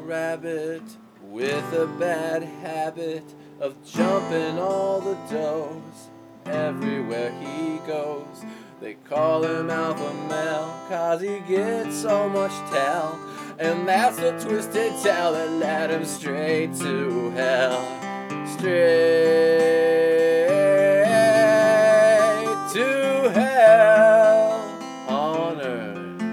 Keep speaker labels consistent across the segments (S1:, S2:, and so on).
S1: rabbit with a bad habit of jumping all the doors everywhere he goes. They call him Alpha Male 'cause he gets so much tail, and that's the twisted tale that led him straight to hell. Straight to hell on earth.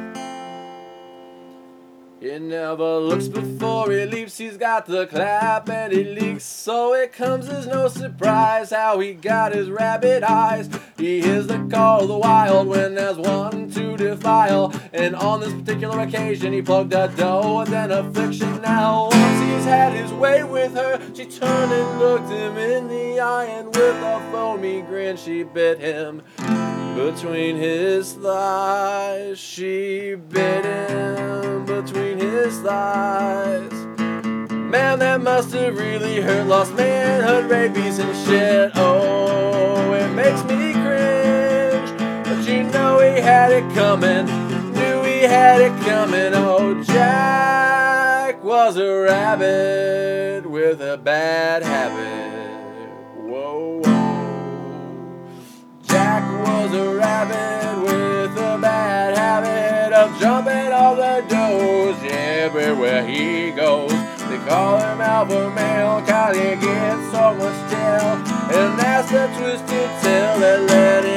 S1: He never looks before he leaps, he's got the clap and he leaks, so it comes as no surprise how he got his rabbit eyes. He hears the call of the wild when there's one to defile, and on this particular occasion he plugged a doe and then affliction. Now once he's had his way with her, she turned and looked him in the eye, and with a foamy grin she bit him between his thighs. She bit him between his thighs. Man, that must have really hurt. Lost manhood, rabies and shit. Oh, it makes me cringe. But you know he had it coming. Knew he had it coming. Oh, Jack was a rabbit with a bad habit. Whoa, whoa. Jack was a rabbit with a bad habit of jumping all the doors everywhere he goes. They call him Alpha Male 'cause he gets so much tail, and that's the twisted tale that led him